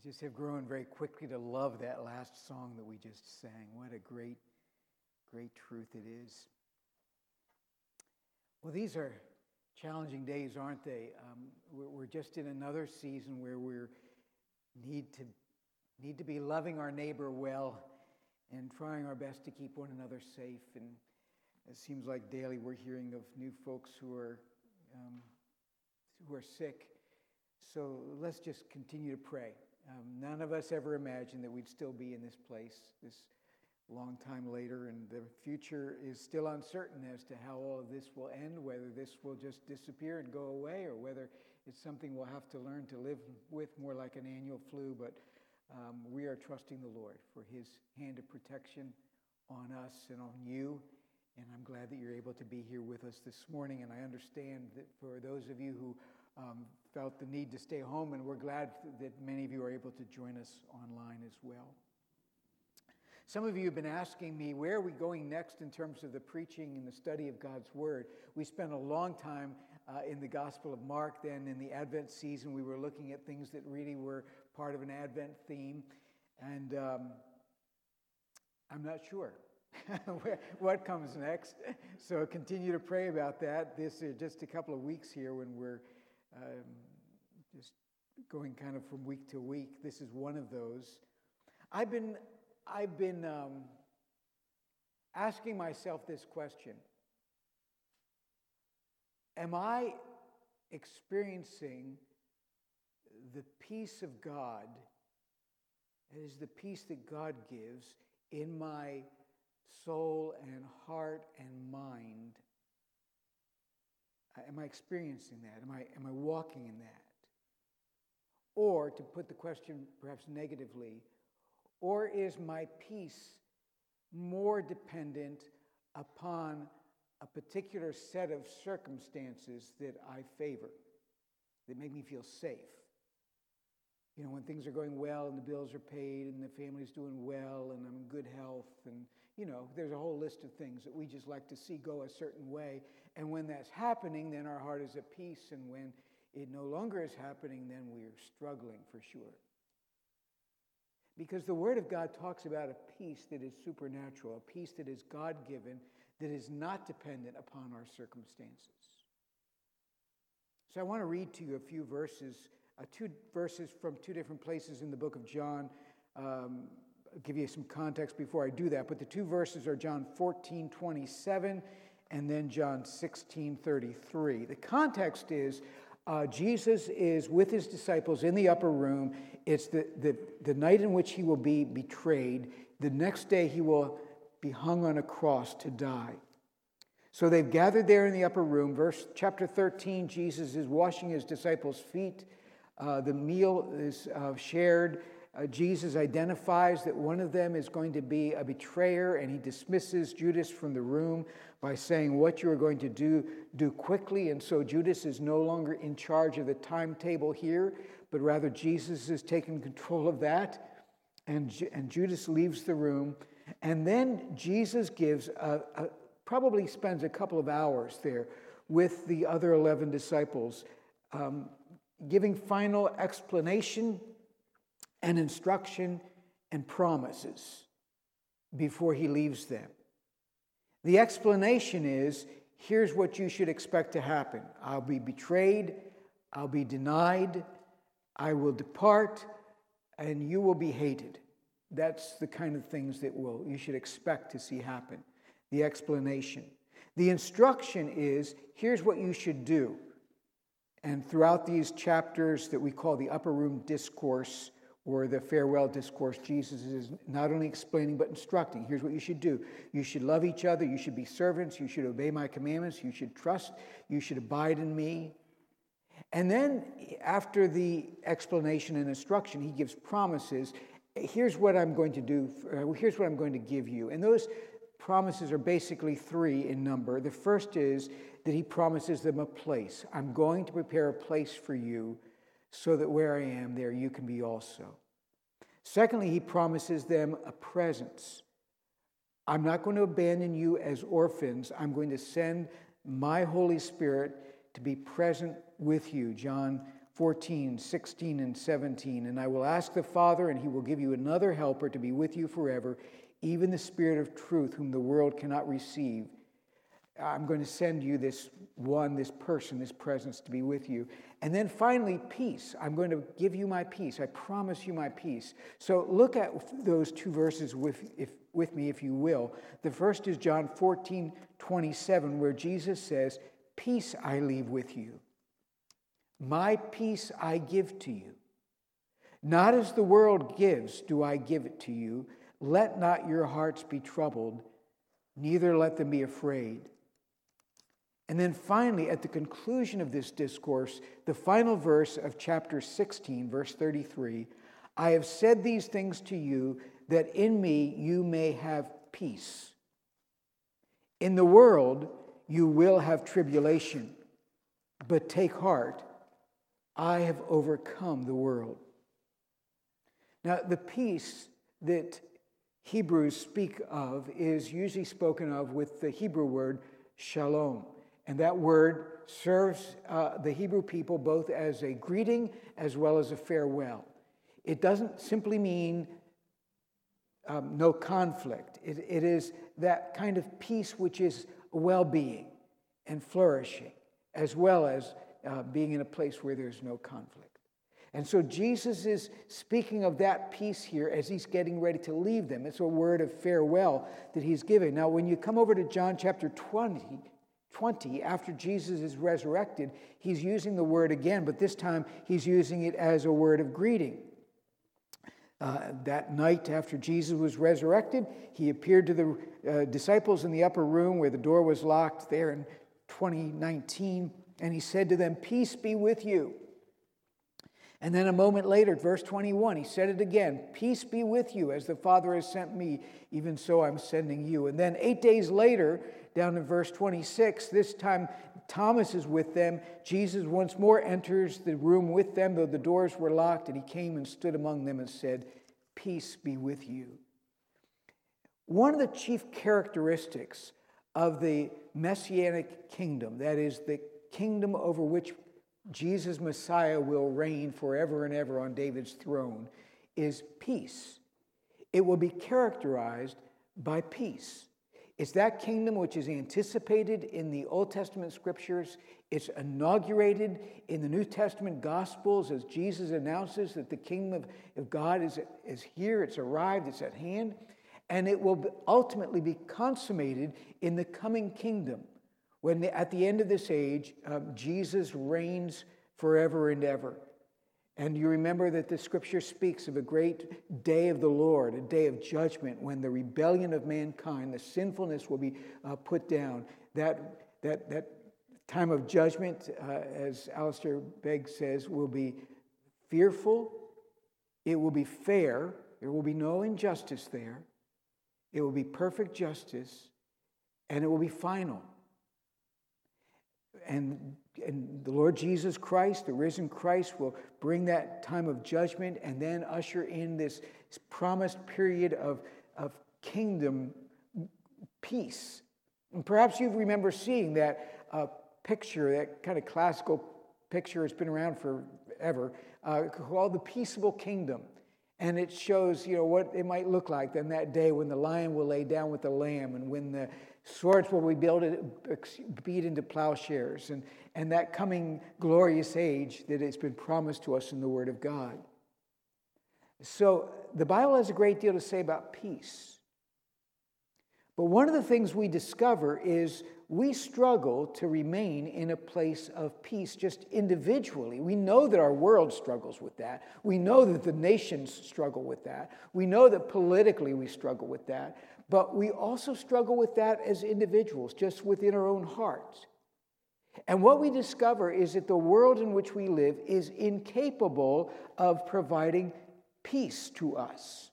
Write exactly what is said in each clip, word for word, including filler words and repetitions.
just have grown very quickly to love that last song that we just sang. What a great, great truth it is. Well, these are challenging days, aren't they? Um, we're, we're just in another season where we need to need to be loving our neighbor well and trying our best to keep one another safe. And it seems like daily we're hearing of new folks who are um, who are sick. So let's just continue to pray. Um, none of us ever imagined that we'd still be in this place this long time later, and the future is still uncertain as to how all of this will end, whether this will just disappear and go away, or whether it's something we'll have to learn to live with more like an annual flu. But um, we are trusting the Lord for his hand of protection on us and on you, and I'm glad that you're able to be here with us this morning. And I understand that for those of you who um, felt the need to stay home, and we're glad that many of you are able to join us online as well. Some of you have been asking me, where are we going next in terms of the preaching and the study of God's Word? We spent a long time uh, in the Gospel of Mark. Then in the Advent season, we were looking at things that really were part of an Advent theme. And um, I'm not sure what comes next. So continue to pray about that. This is just a couple of weeks here when we're um, just going kind of from week to week. This is one of those. I've been... I've been um, asking myself this question. Am I experiencing the peace of God, that is the peace that God gives, in my soul and heart and mind? Am I experiencing that? Am I, am I walking in that? Or, to put the question perhaps negatively, or is my peace more dependent upon a particular set of circumstances that I favor, that make me feel safe? You know, when things are going well and the bills are paid and the family's doing well and I'm in good health, and, you know, there's a whole list of things that we just like to see go a certain way. And when that's happening, then our heart is at peace. And when it no longer is happening, then we're struggling for sure. Because the Word of God talks about a peace that is supernatural, a peace that is God-given, that is not dependent upon our circumstances. So I want to read to you a few verses, uh, two verses from two different places in the book of John. Um, I'll give you some context before I do that. But the two verses are John fourteen twenty-seven and then John sixteen thirty-three. The context is Uh, Jesus is with his disciples in the upper room. It's the, the, the night in which he will be betrayed. The next day he will be hung on a cross to die. So they've gathered there in the upper room. Verse chapter thirteen, Jesus is washing his disciples' feet. Uh, the meal is uh, shared. Uh, Jesus identifies that one of them is going to be a betrayer, and he dismisses Judas from the room by saying, what you are going to do, do quickly. And so Judas is no longer in charge of the timetable here, but rather Jesus is taking control of that. And, and Judas leaves the room. And then Jesus gives, a, a, probably spends a couple of hours there with the other eleven disciples, um, giving final explanation and instruction and promises before he leaves them. The explanation is, here's what you should expect to happen. I'll be betrayed, I'll be denied, I will depart, and you will be hated. That's the kind of things that will you should expect to see happen. The explanation. The instruction is, here's what you should do. And throughout these chapters that we call the upper room discourse, or the farewell discourse, Jesus is not only explaining but instructing. Here's what you should do. You should love each other. You should be servants. You should obey my commandments. You should trust. You should abide in me. And then after the explanation and instruction, he gives promises. Here's what I'm going to do. Here's what I'm going to give you. And those promises are basically three in number. The first is that he promises them a place. I'm going to prepare a place for you, so that where I am, there you can be also. Secondly, he promises them a presence. I'm not going to abandon you as orphans. I'm going to send my Holy Spirit to be present with you. John fourteen, sixteen, and seventeen. And I will ask the Father, and he will give you another helper to be with you forever, even the Spirit of truth, whom the world cannot receive. I'm going to send you this one, this person, this presence to be with you. And then finally, peace. I'm going to give you my peace. I promise you my peace. So look at those two verses with, if, with me, if you will. The first is John fourteen, twenty-seven, where Jesus says, peace I leave with you. My peace I give to you. Not as the world gives do I give it to you. Let not your hearts be troubled, neither let them be afraid. And then finally, at the conclusion of this discourse, the final verse of chapter sixteen, verse thirty-three, I have said these things to you, that in me you may have peace. In the world you will have tribulation, but take heart, I have overcome the world. Now, the peace that Hebrews speak of is usually spoken of with the Hebrew word shalom. And that word serves uh, the Hebrew people both as a greeting as well as a farewell. It doesn't simply mean um, no conflict. It, it is that kind of peace which is well-being and flourishing, as well as uh, being in a place where there's no conflict. And so Jesus is speaking of that peace here as he's getting ready to leave them. It's a word of farewell that he's giving. Now, when you come over to John chapter twenty, twenty, after Jesus is resurrected, he's using the word again, but this time he's using it as a word of greeting. Uh, that night after Jesus was resurrected, he appeared to the uh, disciples in the upper room where the door was locked there in twenty nineteen, and he said to them, peace be with you. And then a moment later, verse twenty-one, he said it again, peace be with you, as the Father has sent me, even so I'm sending you. And then eight days later, down in verse twenty-six, this time Thomas is with them. Jesus once more enters the room with them, though the doors were locked, and he came and stood among them and said, peace be with you. One of the chief characteristics of the Messianic kingdom, that is the kingdom over which Jesus Messiah will reign forever and ever on David's throne, is peace. It will be characterized by peace. It's that kingdom which is anticipated in the Old Testament scriptures. It's inaugurated in the New Testament Gospels as Jesus announces that the kingdom of God is, is here, it's arrived, it's at hand. And it will ultimately be consummated in the coming kingdom when the, at the end of this age, um, Jesus reigns forever and ever. And you remember that the scripture speaks of a great day of the Lord, a day of judgment when the rebellion of mankind, the sinfulness will be uh, put down. That, that, that time of judgment, uh, as Alistair Begg says, will be fearful. It will be fair. There will be no injustice there. It will be perfect justice, and it will be final. And, and the Lord Jesus Christ, the risen Christ, will bring that time of judgment and then usher in this promised period of, of kingdom peace. And perhaps you remember seeing that uh, picture, that kind of classical picture has been around forever, uh, called the Peaceable Kingdom. And it shows, you know, what it might look like then that day when the lion will lay down with the lamb and when the swords will be beat into plowshares, and, and that coming glorious age that has been promised to us in the Word of God. So the Bible has a great deal to say about peace. But one of the things we discover is we struggle to remain in a place of peace just individually. We know that our world struggles with that. We know that the nations struggle with that. We know that politically we struggle with that. But we also struggle with that as individuals, just within our own hearts. And what we discover is that the world in which we live is incapable of providing peace to us.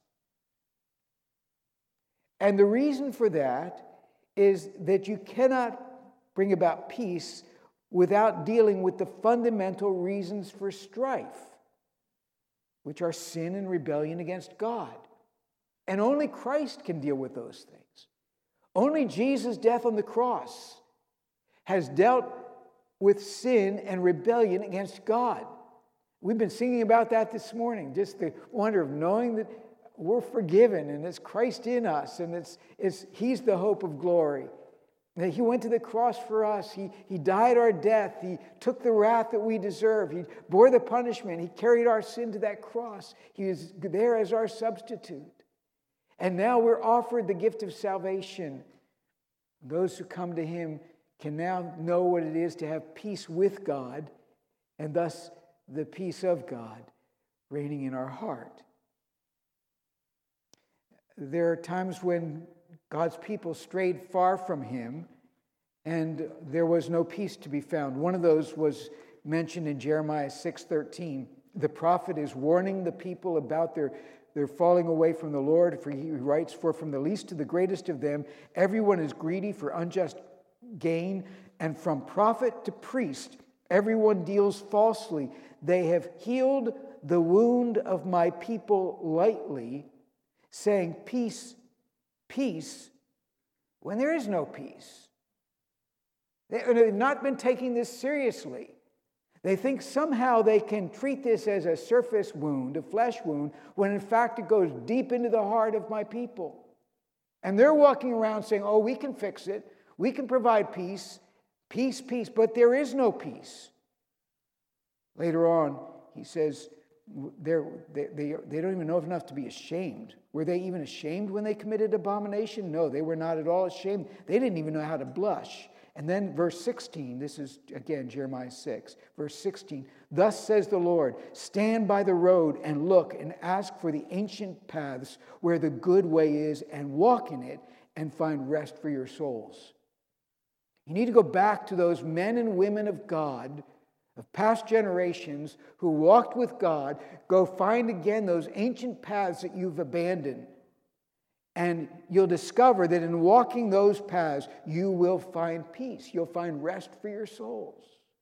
And the reason for that is that you cannot bring about peace without dealing with the fundamental reasons for strife, which are sin and rebellion against God. And only Christ can deal with those things. Only Jesus' death on the cross has dealt with sin and rebellion against God. We've been singing about that this morning, just the wonder of knowing that we're forgiven and it's Christ in us and it's, it's He's the hope of glory. That He went to the cross for us. He, he died our death. He took the wrath that we deserve. He bore the punishment. He carried our sin to that cross. He was there as our substitute. And now we're offered the gift of salvation. Those who come to Him can now know what it is to have peace with God and thus the peace of God reigning in our heart. There are times when God's people strayed far from Him, and there was no peace to be found. One of those was mentioned in Jeremiah six thirteen. The prophet is warning the people about their, their falling away from the Lord, for he writes, "For from the least to the greatest of them, everyone is greedy for unjust gain, and from prophet to priest, everyone deals falsely. They have healed the wound of my people lightly, saying, peace, peace, when there is no peace." They've not been taking this seriously. They think somehow they can treat this as a surface wound, a flesh wound, when in fact it goes deep into the heart of my people. And they're walking around saying, oh, we can fix it. We can provide peace, peace, peace, but there is no peace. Later on, he says, They're, they, they, they don't even know enough to be ashamed. Were they even ashamed when they committed abomination? No, they were not at all ashamed. They didn't even know how to blush. And then verse sixteen, this is again Jeremiah six, verse sixteen. Thus says the Lord, stand by the road and look and ask for the ancient paths where the good way is and walk in it and find rest for your souls. You need to go back to those men and women of God of past generations who walked with God. Go find again those ancient paths that you've abandoned. And you'll discover that in walking those paths, you will find peace. You'll find rest for your souls.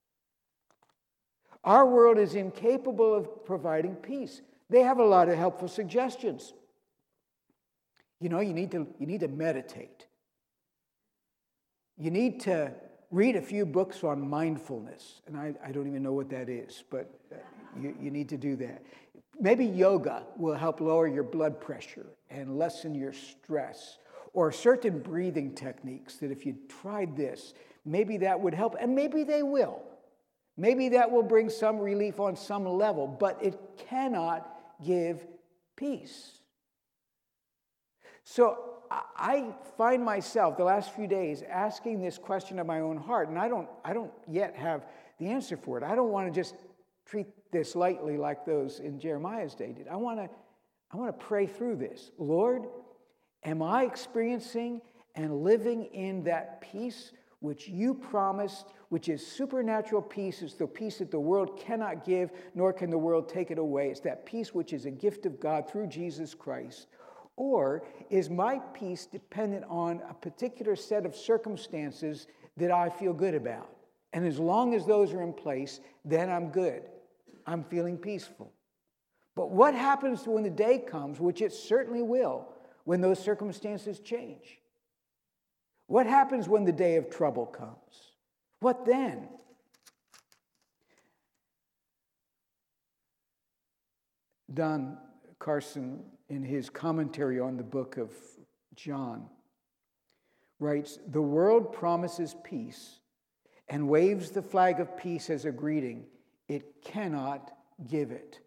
Our world is incapable of providing peace. They have a lot of helpful suggestions. You know, you need to, you need to meditate. You need to read a few books on mindfulness. And I, I don't even know what that is, but you, you need to do that. Maybe yoga will help lower your blood pressure and lessen your stress. Or certain breathing techniques that if you tried this, maybe that would help. And maybe they will. Maybe that will bring some relief on some level. But it cannot give peace. So I find myself the last few days asking this question of my own heart, and I don't, I don't yet have the answer for it. I don't want to just treat this lightly like those in Jeremiah's day did. I want to, I want to pray through this. Lord, am I experiencing and living in that peace which you promised, which is supernatural peace? It's the peace that the world cannot give, nor can the world take it away. It's that peace which is a gift of God through Jesus Christ. Or is my peace dependent on a particular set of circumstances that I feel good about? And as long as those are in place, then I'm good. I'm feeling peaceful. But what happens when the day comes, which it certainly will, when those circumstances change? What happens when the day of trouble comes? What then? Don Carson, in his commentary on the book of John, writes, the world promises peace and waves the flag of peace as a greeting. It cannot give it.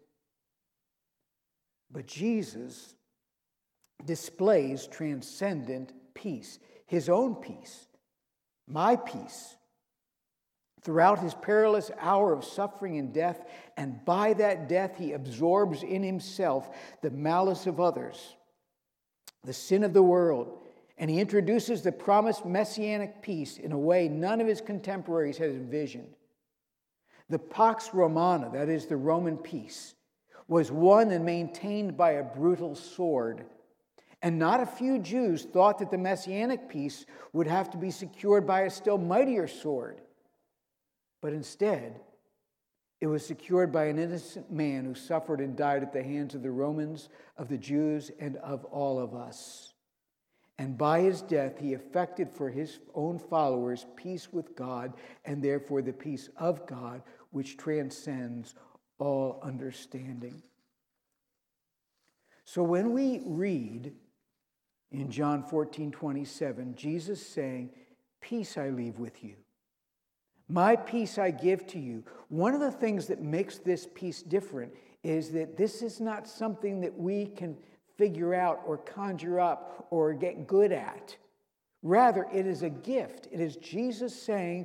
But Jesus displays transcendent peace, his own peace, my peace, throughout his perilous hour of suffering and death, and by that death he absorbs in himself the malice of others, the sin of the world, and he introduces the promised messianic peace in a way none of his contemporaries had envisioned. The Pax Romana, that is the Roman peace, was won and maintained by a brutal sword. And not a few Jews thought that the messianic peace would have to be secured by a still mightier sword. But instead, it was secured by an innocent man who suffered and died at the hands of the Romans, of the Jews, and of all of us. And by his death, he effected for his own followers peace with God, and therefore the peace of God, which transcends all understanding. So when we read in John fourteen twenty-seven, Jesus saying, peace I leave with you. My peace I give to you. One of the things that makes this peace different is that this is not something that we can figure out or conjure up or get good at. Rather, it is a gift. It is Jesus saying,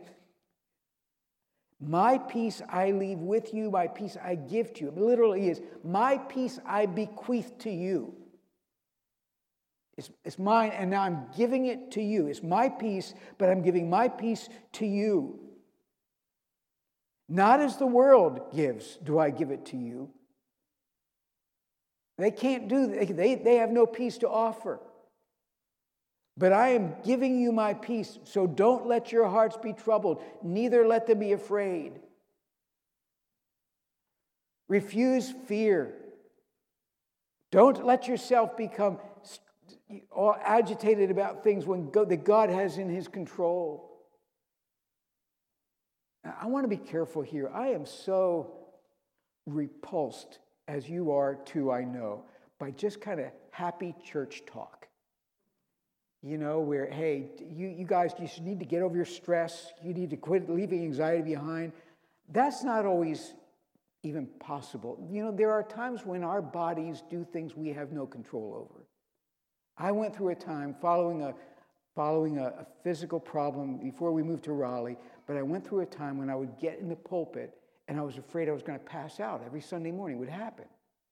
my peace I leave with you, my peace I give to you. It literally is, my peace I bequeath to you. It's, it's mine, and now I'm giving it to you. It's my peace, but I'm giving my peace to you. Not as the world gives do I give it to you. They can't do that. They, they have no peace to offer. But I am giving you my peace, so don't let your hearts be troubled, neither let them be afraid. Refuse fear. Don't let yourself become all agitated about things when God, that God has in his control. Now, I want to be careful here. I am so repulsed, as you are too, I know, by just kind of happy church talk. You know, where, hey, you, you guys just need to get over your stress. You need to quit leaving anxiety behind. That's not always even possible. You know, there are times when our bodies do things we have no control over. I went through a time following a following a, a physical problem before we moved to Raleigh, but I went through a time when I would get in the pulpit and I was afraid I was going to pass out every Sunday morning. It would happen.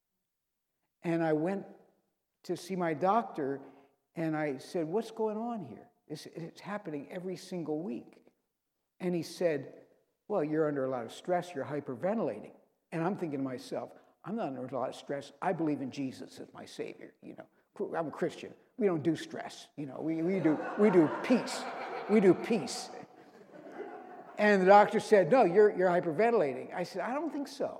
And I went to see my doctor, and I said, what's going on here? It's, it's happening every single week. And he said, well, you're under a lot of stress. You're hyperventilating. And I'm thinking to myself, I'm not under a lot of stress. I believe in Jesus as my Savior. You know, I'm a Christian. We don't do stress. You know, we, we do we do peace. We do peace. And the doctor said, no, you're you're hyperventilating. I said, I don't think so.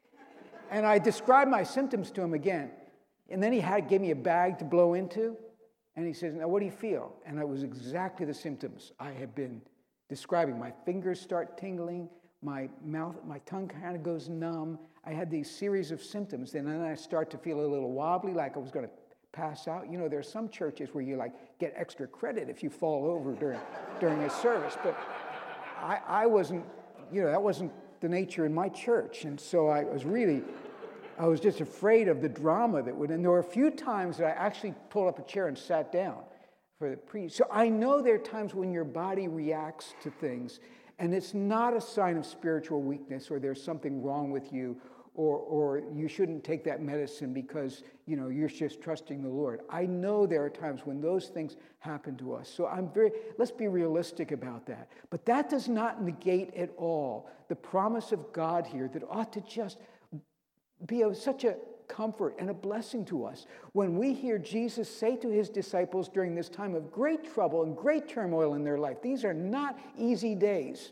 And I described my symptoms to him again. And then he had gave me a bag to blow into. And he says, now what do you feel? And it was exactly the symptoms I had been describing. My fingers start tingling. My mouth, my tongue kind of goes numb. I had these series of symptoms. And then I start to feel a little wobbly, like I was going to pass out. You know, there are some churches where you like get extra credit if you fall over during during a service. But I, I wasn't, you know, that wasn't the nature in my church. And so I was really, I was just afraid of the drama that would, and there were a few times that I actually pulled up a chair and sat down for the priest. So I know there are times when your body reacts to things, and it's not a sign of spiritual weakness or there's something wrong with you, or or you shouldn't take that medicine because, you know, you're just trusting the Lord. I know there are times when those things happen to us. So I'm very, let's be realistic about that. But that does not negate at all the promise of God here that ought to just be of such a comfort and a blessing to us when we hear Jesus say to his disciples during this time of great trouble and great turmoil in their life, these are not easy days.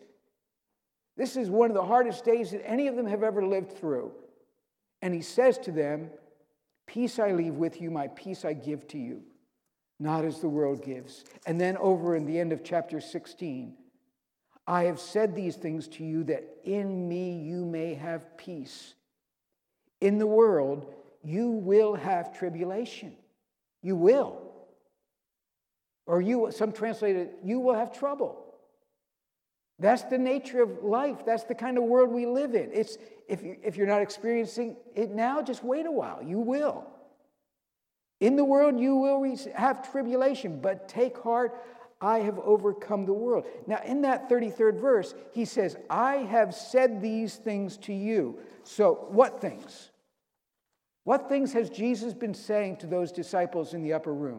This is one of the hardest days that any of them have ever lived through. And he says to them, peace I leave with you, my peace I give to you, not as the world gives. And then over in the end of chapter sixteen, I have said these things to you that in me you may have peace. In the world, you will have tribulation. You will. Or you, some translate it, you will have trouble. That's the nature of life. That's the kind of world we live in. It's if you, if you're not experiencing it now, just wait a while. You will. In the world, you will have tribulation, but take heart, I have overcome the world. Now, in that thirty-third verse, he says, I have said these things to you. So, what things? What things has Jesus been saying to those disciples in the upper room?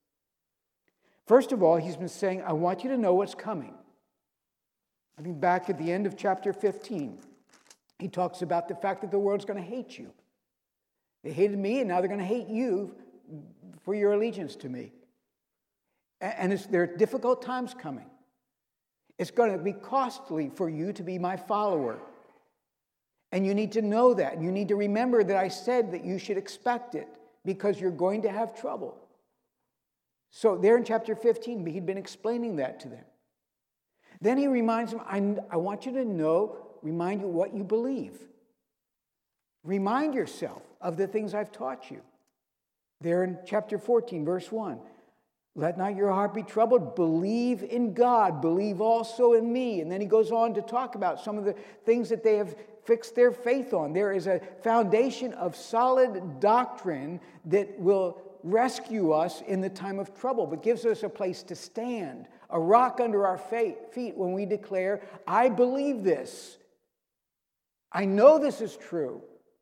First of all, he's been saying, I want you to know what's coming. I think back at the end of chapter fifteen, he talks about the fact that the world's going to hate you. They hated me, and now they're going to hate you for your allegiance to me. And it's, there are difficult times coming. It's going to be costly for you to be my follower. And you need to know that. And you need to remember that I said that you should expect it because you're going to have trouble. So there in chapter fifteen, he'd been explaining that to them. Then he reminds them, I, I want you to know, remind you what you believe. Remind yourself of the things I've taught you. There in chapter fourteen, verse one. Let not your heart be troubled. Believe in God. Believe also in me. And then he goes on to talk about some of the things that they have fixed their faith on. There is a foundation of solid doctrine that will rescue us in the time of trouble, but gives us a place to stand, a rock under our feet when we declare, I believe this. I know this is true.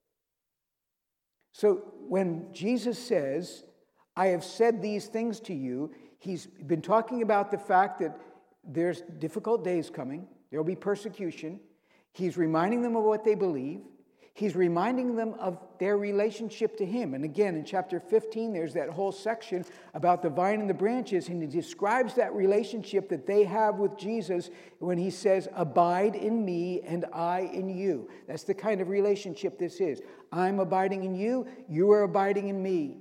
So when Jesus says, I have said these things to you, he's been talking about the fact that there's difficult days coming. There will be persecution. He's reminding them of what they believe. He's reminding them of their relationship to him. And again, in chapter fifteen, there's that whole section about the vine and the branches, and he describes that relationship that they have with Jesus when he says, abide in me and I in you. That's the kind of relationship this is. I'm abiding in you, you are abiding in me.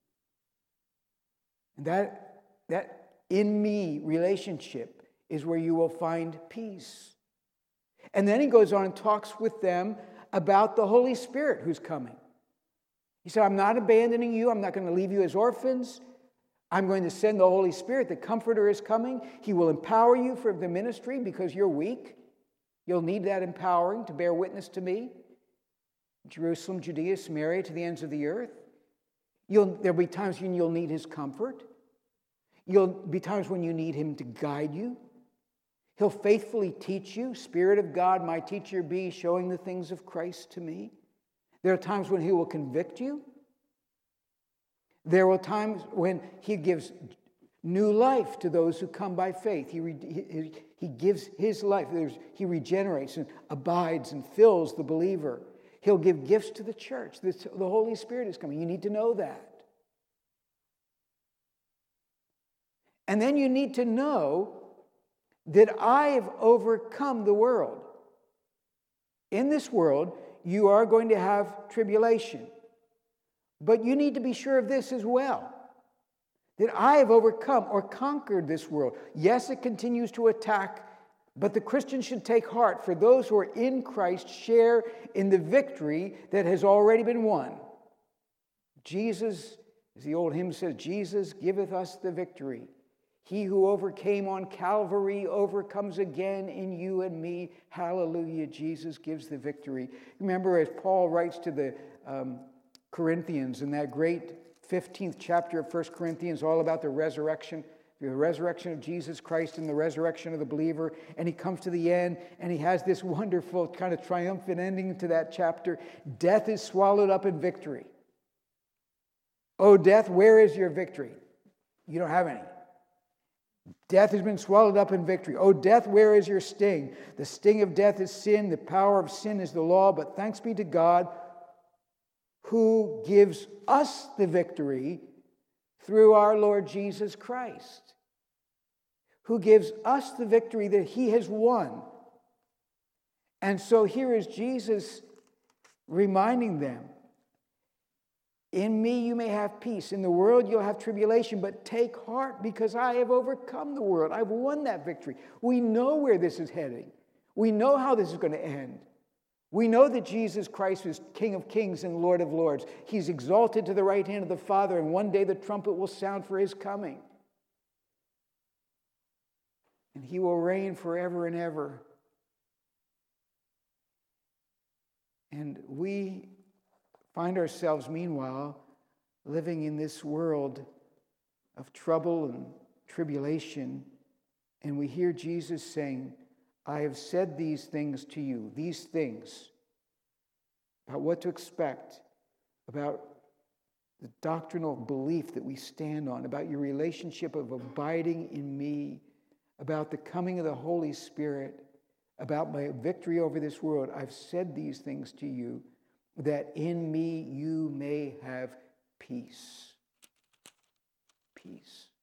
And that, that in me relationship is where you will find peace. And then he goes on and talks with them about the Holy Spirit who's coming. He said, I'm not abandoning you. I'm not going to leave you as orphans. I'm going to send the Holy Spirit. The Comforter is coming. He will empower you for the ministry because you're weak. You'll need that empowering to bear witness to me. Jerusalem, Judea, Samaria, to the ends of the earth. You'll, there'll be times when you'll need his comfort. You'll be times when you need him to guide you. He'll faithfully teach you. Spirit of God, my teacher be, showing the things of Christ to me. There are times when he will convict you. There are times when he gives new life to those who come by faith. He, re, he, he gives his life. There's, he regenerates and abides and fills the believer. He'll give gifts to the church. The, the Holy Spirit is coming. You need to know that. And then you need to know that I have overcome the world. In this world, you are going to have tribulation. But you need to be sure of this as well, that I have overcome or conquered this world. Yes, it continues to attack, but the Christian should take heart, for those who are in Christ share in the victory that has already been won. Jesus, as the old hymn says, Jesus giveth us the victory. He who overcame on Calvary overcomes again in you and me. Hallelujah, Jesus gives the victory. Remember, as Paul writes to the um, Corinthians in that great fifteenth chapter of First Corinthians, all about the resurrection, the resurrection of Jesus Christ and the resurrection of the believer, and he comes to the end, and he has this wonderful kind of triumphant ending to that chapter. Death is swallowed up in victory. Oh, death, where is your victory? You don't have any. Death has been swallowed up in victory. Oh, death, where is your sting? The sting of death is sin. The power of sin is the law. But thanks be to God who gives us the victory through our Lord Jesus Christ. Who gives us the victory that he has won. And so here is Jesus reminding them, in me you may have peace. In the world you'll have tribulation, but take heart because I have overcome the world. I've won that victory. We know where this is heading. We know how this is going to end. We know that Jesus Christ is King of kings and Lord of lords. He's exalted to the right hand of the Father, and one day the trumpet will sound for his coming. And he will reign forever and ever. And we find ourselves, meanwhile, living in this world of trouble and tribulation, and we hear Jesus saying, I have said these things to you, these things, about what to expect, about the doctrinal belief that we stand on, about your relationship of abiding in me, about the coming of the Holy Spirit, about my victory over this world. I've said these things to you, that in me you may have peace. Peace.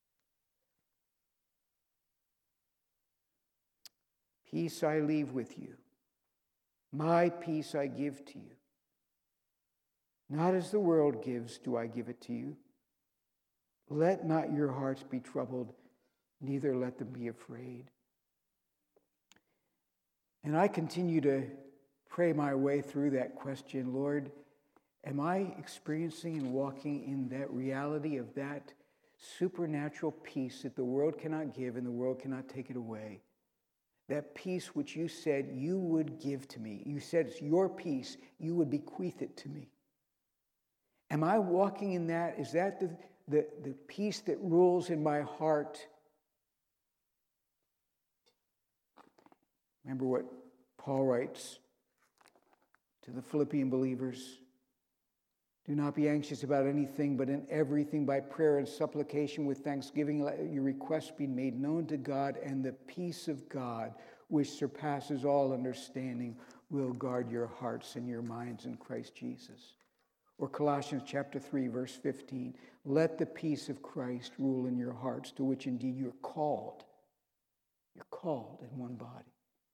Peace I leave with you. My peace I give to you. Not as the world gives do I give it to you. Let not your hearts be troubled, neither let them be afraid. And I continue to pray my way through that question. Lord, am I experiencing and walking in that reality of that supernatural peace that the world cannot give and the world cannot take it away? That peace which you said you would give to me. You said it's your peace. You would bequeath it to me. Am I walking in that? Is that the, the, the peace that rules in my heart? Remember what Paul writes to the Philippian believers. Do not be anxious about anything, but in everything by prayer and supplication with thanksgiving, let your requests be made known to God, and the peace of God, which surpasses all understanding, will guard your hearts and your minds in Christ Jesus. Or Colossians chapter three, verse fifteen, let the peace of Christ rule in your hearts, to which indeed you're called. You're called in one body.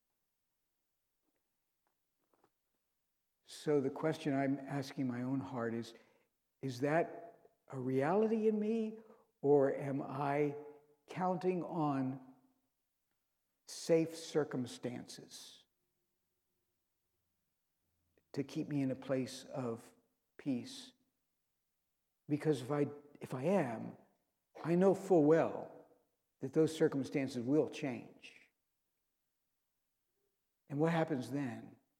So the question I'm asking my own heart is, is that a reality in me, or am I counting on safe circumstances to keep me in a place of peace? Because if I, if I am, I know full well that those circumstances will change. And what happens then?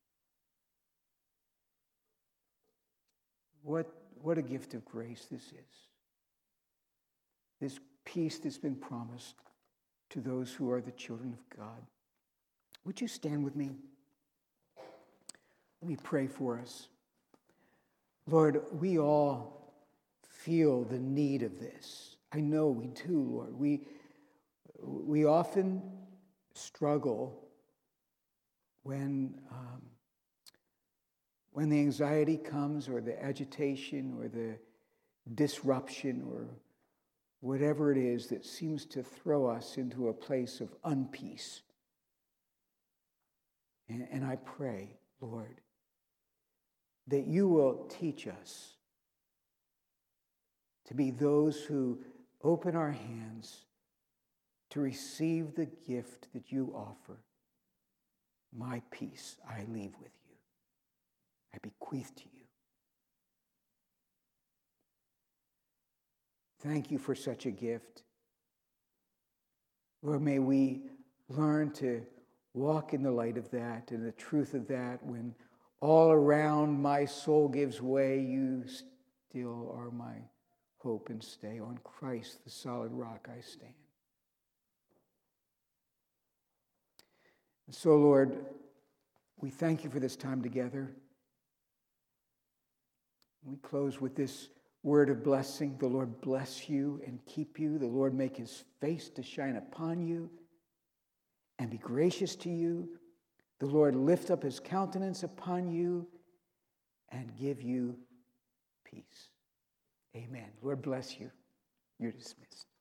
What, what a gift of grace this is. This peace that's been promised to those who are the children of God. Would you stand with me? Let me pray for us. Lord, we all feel the need of this. I know we do, Lord. We, we often struggle when... Um, When the anxiety comes, or the agitation, or the disruption, or whatever it is that seems to throw us into a place of unpeace. And, and I pray, Lord, that you will teach us to be those who open our hands to receive the gift that you offer. My peace I leave with you. I bequeath to you. Thank you for such a gift. Lord, may we learn to walk in the light of that and the truth of that. When all around my soul gives way, you still are my hope and stay. On Christ, the solid rock, I stand. And so, Lord, we thank you for this time together. We close with this word of blessing. The Lord bless you and keep you. The Lord make his face to shine upon you and be gracious to you. The Lord lift up his countenance upon you and give you peace. Amen. Lord bless you. You're dismissed.